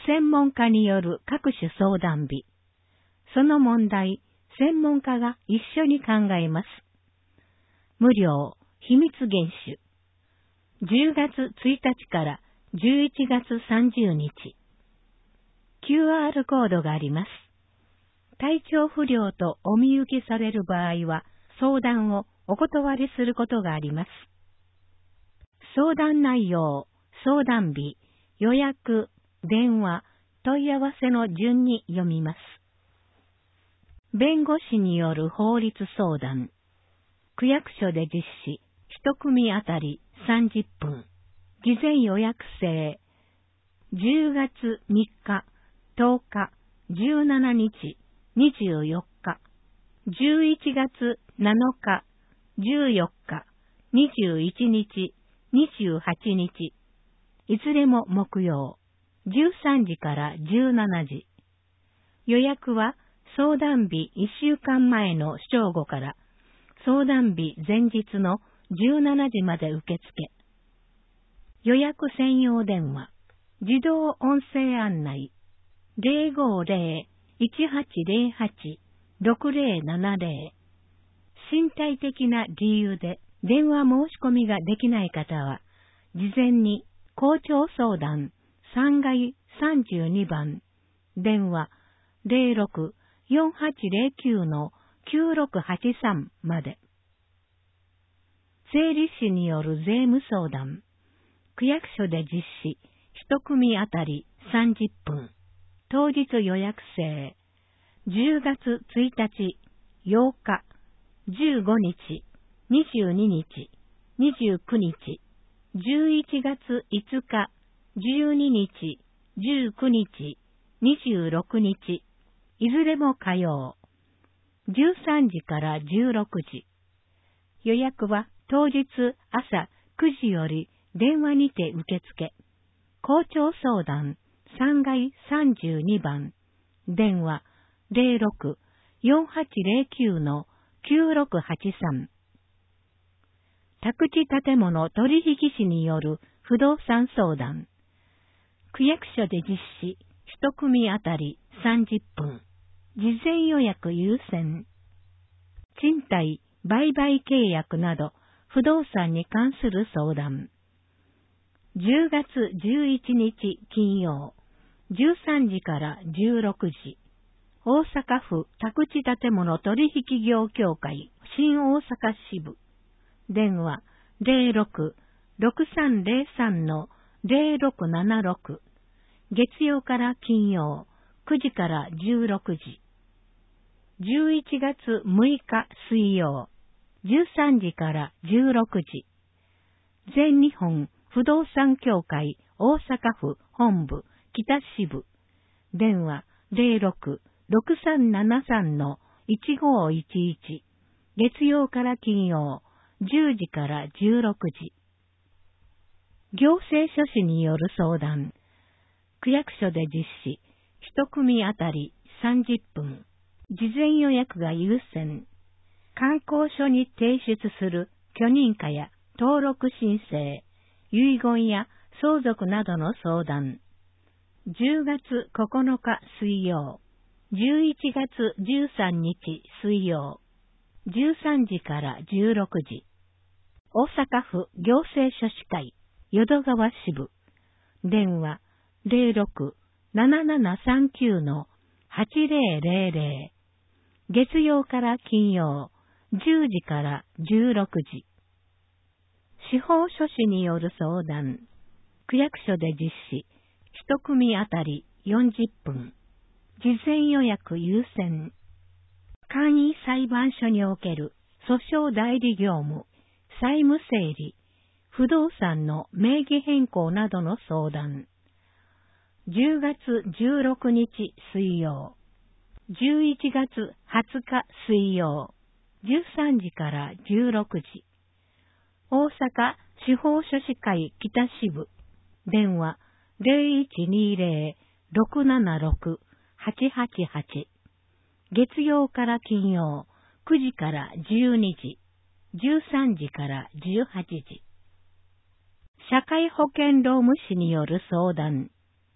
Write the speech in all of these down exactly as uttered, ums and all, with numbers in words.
専門家による各種相談日。その問題、専門家が一緒に考えます。無料、秘密厳守。じゅうがつついたちからじゅういちがつさんじゅうにち。キューアール コードがあります。体調不良とお見受けされる場合は、相談をお断りすることがあります。相談内容、相談日、予約、電話、問い合わせの順に読みます。弁護士による法律相談。区役所で実施、一組あたりさんじゅっぷん。事前予約制。じゅうがつみっか、とおか、じゅうしちにち、にじゅうよっか、じゅういちがつなのか、じゅうよっか、にじゅういちにち、にじゅうはちにち。いずれも木曜。じゅうさんじからじゅうしちじ。予約は相談日いっしゅうかんまえの正午から相談日前日のじゅうしちじまで受付。予約専用電話、自動音声案内、ゼロごゼロ いちはちゼロはち ろくゼロななゼロ。身体的な理由で電話申し込みができない方は、事前に校長相談さんがいさんじゅうにばん、電話ゼロろく よんはちゼロきゅう きゅうろくはちさんまで。税理士による税務相談。区役所で実施、一組あたりさんじゅっぷん。当日予約制。じゅうがつついたち、ようか、じゅうごにち、にじゅうににち、にじゅうくにち、じゅういちがついつか、じゅうににち、じゅうくにち、にじゅうろくにち、いずれも火曜。じゅうさんじからじゅうろくじ。予約は当日朝くじより電話にて受付。校長相談さんがいさんじゅうにばん、電話ゼロろく よんはちゼロきゅう きゅうろくはちさん。宅地建物取引士による不動産相談。区役所で実施、一組あたりさんじゅっぷん。事前予約優先。賃貸、売買契約など、不動産に関する相談。じゅうがつじゅういちにち金曜、じゅうさんじからじゅうろくじ。大阪府宅地建物取引業協会新大阪支部。電話ゼロろく ろくさんゼロさん ゼロろくななろく。月曜から金曜、くじからじゅうろくじ。じゅういちがつむいか水曜、じゅうさんじからじゅうろくじ。全日本不動産協会大阪府本部北支部。電話ゼロろく ろくさんななさん いちごいちいち。月曜から金曜、じゅうじからじゅうろくじ。行政書士による相談。区役所で実施、一組あたりさんじゅっぷん。事前予約が優先。観光所に提出する許認可や登録申請、遺言や相続などの相談。じゅうがつここのか水曜、じゅういちがつじゅうさんにち水曜、じゅうさんじからじゅうろくじ。大阪府行政書士会淀川支部。電話ゼロろく ななななさんきゅう はちゼロゼロゼロ。月曜から金曜、じゅうじからじゅうろくじ。司法書士による相談。区役所で実施、一組あたりよんじゅっぷん。事前予約優先。簡易裁判所における訴訟代理業務、債務整理、不動産の名義変更などの相談。じゅうがつじゅうろくにち水曜、じゅういちがつはつか水曜、じゅうさんじからじゅうろくじ。大阪司法書士会北支部。電話ゼロいちにゼロ ろくななろく はちはちはち。月曜から金曜、くじからじゅうにじ、じゅうさんじからじゅうはちじ。社会保険労務士による相談。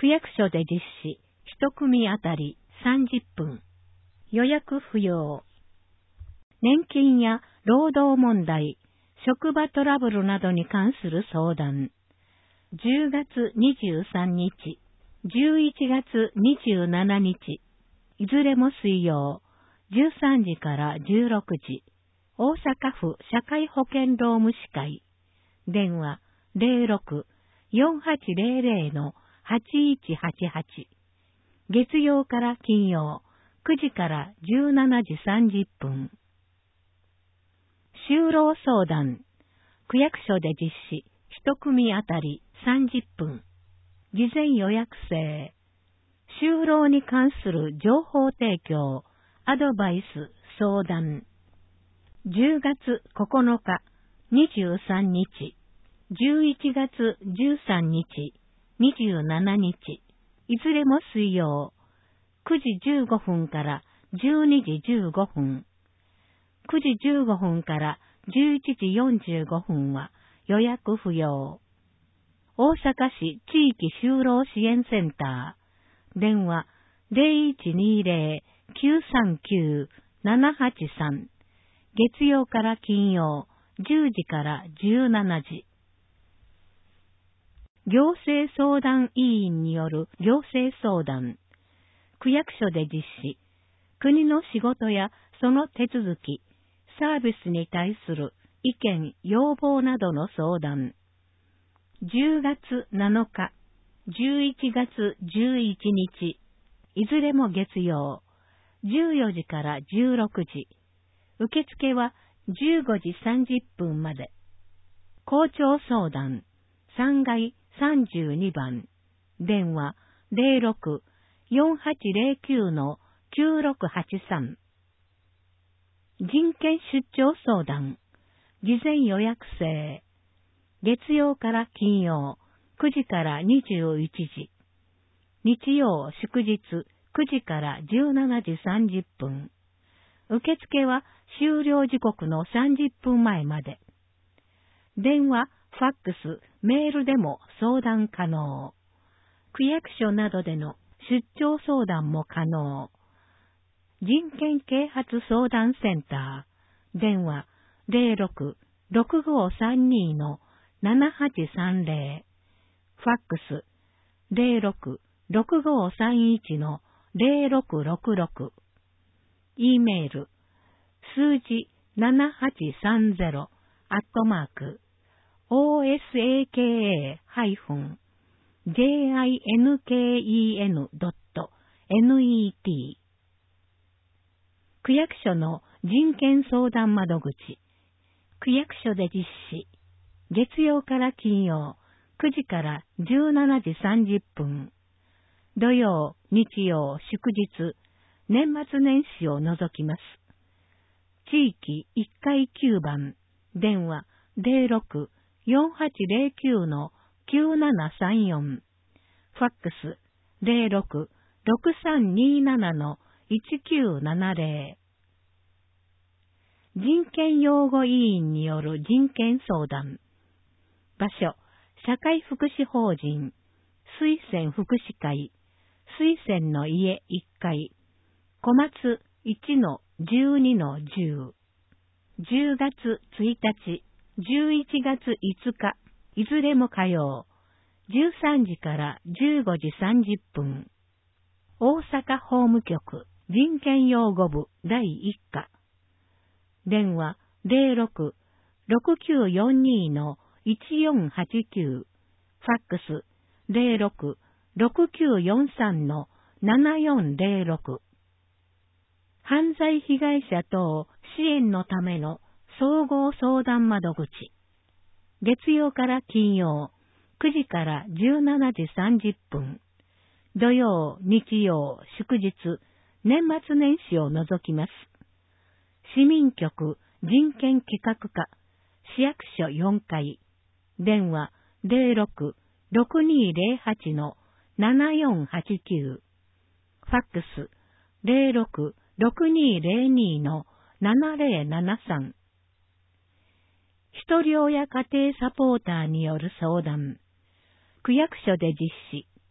区役所で実施、一組あたりさんじゅっぷん。予約不要。年金や労働問題、職場トラブルなどに関する相談。じゅうがつにじゅうさんにち、じゅういちがつにじゅうしちにち、いずれも水曜、じゅうさんじからじゅうろくじ、大阪府社会保険労務士会。電話ゼロろく よんはちゼロゼロ のはちいちはちはち。月曜から金曜、くじからじゅうしちじさんじゅっぷん。就労相談。区役所で実施、一組あたりさんじゅっぷん。事前予約制。就労に関する情報提供、アドバイス、相談。じゅうがつここのか、にじゅうさんにち、じゅういちがつじゅうさんにち、にじゅうしちにち、いずれも水曜、くじじゅうごふんからじゅうにじじゅうごふん、くじじゅうごふんからじゅういちじよんじゅうごふんは予約不要。大阪市地域就労支援センター、電話ゼロいちにゼロ きゅうさんきゅう ななはちさん、月曜から金曜、じゅうじからじゅうしちじ。行政相談委員による行政相談。区役所で実施。国の仕事やその手続き、サービスに対する意見、要望などの相談。じゅうがつなのか、じゅういちがつじゅういちにち、いずれも月曜、じゅうよじからじゅうろくじ。受付はじゅうごじさんじゅっぷんまで。校長相談、さんがいさんじゅうにばん。電話ゼロろく よんはちゼロきゅう きゅうろくはちさん。人権出張相談、事前予約制。月曜から金曜、くじからにじゅういちじ。日曜祝日、くじからじゅうしちじさんじゅっぷん。受付は終了時刻のさんじゅっぷんまえまで。電話、ファックス、メールでも相談可能。区役所などでの出張相談も可能。人権啓発相談センター、電話ゼロろく ろくごさんに ななはちさんゼロ、ファックスゼロろく ろくごさんいち ゼロろくろくろく、E メール、数字ななはちさんゼロ、アットマーク、オーエスエーケーエー ジェイアイエヌケーイーエヌ ドット ネット。区役所の人権相談窓口。区役所で実施。月曜から金曜、くじからじゅうしちじさんじゅっぷん。土曜、日曜、祝日、年末年始を除きます。地域いっかいきゅうばん、電話ゼロろく よんはちゼロきゅう きゅうななさんよん、ファックスゼロろく ろくさんになな いちきゅうななゼロ。人権擁護委員による人権相談。場所、社会福祉法人、水仙福祉会、水仙の家いっかい、小松 いちのじゅうにのじゅう。じゅうがつついたち、じゅういちがついつか、いずれも火曜、じゅうさんじからじゅうごじさんじゅっぷん。大阪法務局人権擁護部だいいっか。電話ゼロろく ろくきゅうよんにのいちよんはちきゅう、ファックスゼロろく ろくきゅうよんさんのななよんゼロろく。犯罪被害者等支援のための総合相談窓口。月曜から金曜、くじからじゅうしちじさんじゅっぷん。土曜、日曜、祝日、年末年始を除きます。市民局人権企画課、市役所よんかい、電話ゼロろく ろくにゼロはちのななよんはちきゅう、ファックスゼロろく ろくにゼロにのななゼロななさん。ひとり親家庭サポーターによる相談。区役所で実施。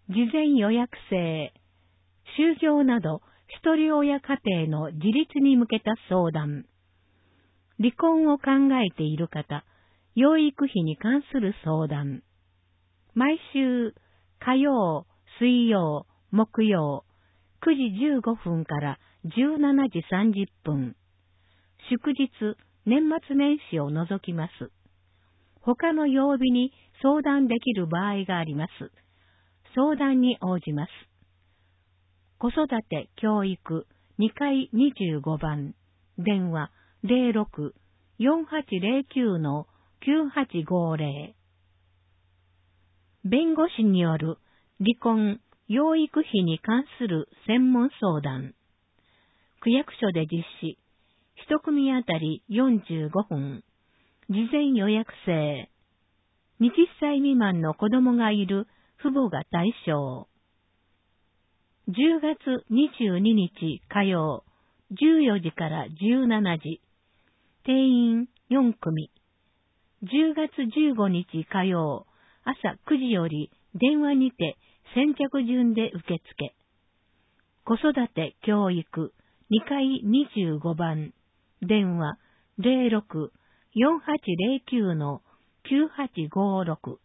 事前予約制、就業など一人親家庭の自立に向けた相談、離婚を考えている方、養育費に関する相談、毎週火曜、水曜、木曜、くじじゅうごふんからじゅうしちじさんじゅっぷん、祝日、年末年始を除きます。他の曜日に相談できる場合があります。相談に応じます。子育て教育にかいにじゅうごばん、電話 ゼロろく よんはちゼロきゅう きゅうはちごゼロ。弁護士による離婚、養育費に関する専門相談。区役所で実施。一組あたりよんじゅうごふん。事前予約制。はたち未満の子供がいる父母が対象。じゅうがつにじゅうににち火曜、じゅうよじからじゅうしちじ。定員よんくみ。じゅうがつじゅうごにち火曜、朝くじより電話にて先着順で受付。子育て教育にかいにじゅうごばん、電話 ゼロろく よんはちゼロきゅう きゅうはちごろく。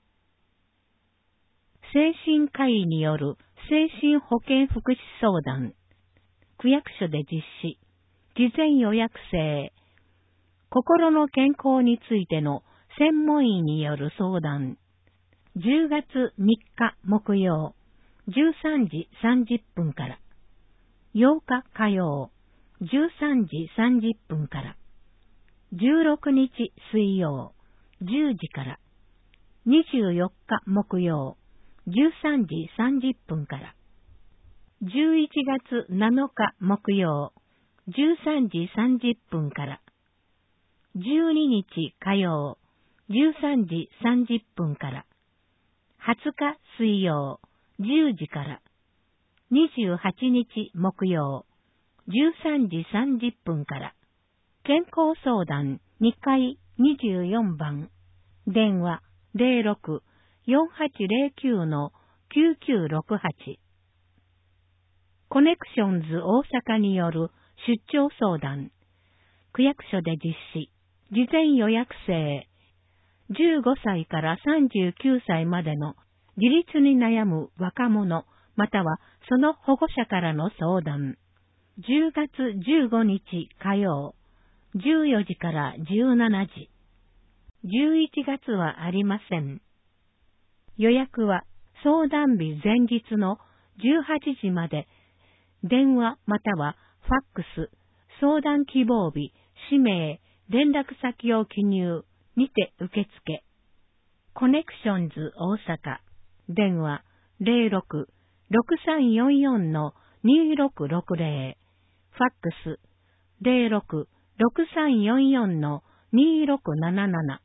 精神科医による精神保健福祉相談。区役所で実施。事前予約制。心の健康についての専門医による相談。じゅうがつみっか木曜、じゅうさんじさんじゅっぷんから。ようか火曜、じゅうさんじさんじゅっぷんから。じゅうろくにち水曜、じゅうじから。にじゅうよっか木曜、じゅうさんじさんじゅっぷんから。じゅういちがつなのか木曜、じゅうさんじさんじゅっぷんから。じゅうににち火曜、じゅうさんじさんじゅっぷんから。はつか水曜、じゅうじから。にじゅうはちにち木曜、じゅうさんじさんじゅっぷんから。健康相談にかいにじゅうよんばん、電話 ゼロろく よんはちゼロきゅう きゅうきゅうろくはち。コネクションズ大阪による出張相談。区役所で実施。事前予約制。じゅうごさいからさんじゅうきゅうさいまでの自立に悩む若者、またはその保護者からの相談。じゅうがつじゅうごにち火曜、じゅうよじからじゅうしちじ。じゅういちがつはありません。予約は相談日前日のじゅうはちじまで、電話またはファックス、相談希望日、氏名、連絡先を記入にて受付。コネクションズ大阪、電話 ゼロろく ろくさんよんよん にろくろくゼロ、ファックス ゼロろく ろくさんよんよん にろくなななな。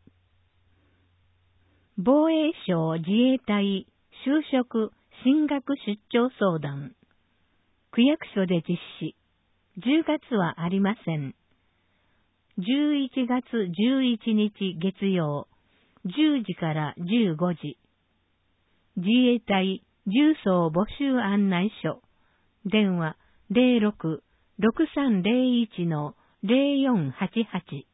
防衛省自衛隊就職進学出張相談。区役所で実施。じゅうがつはありません。じゅういちがつじゅういちにち月曜、じゅうじからじゅうごじ。自衛隊重曹募集案内所。電話 ゼロろく ろくさんゼロいち ゼロよんはちはち。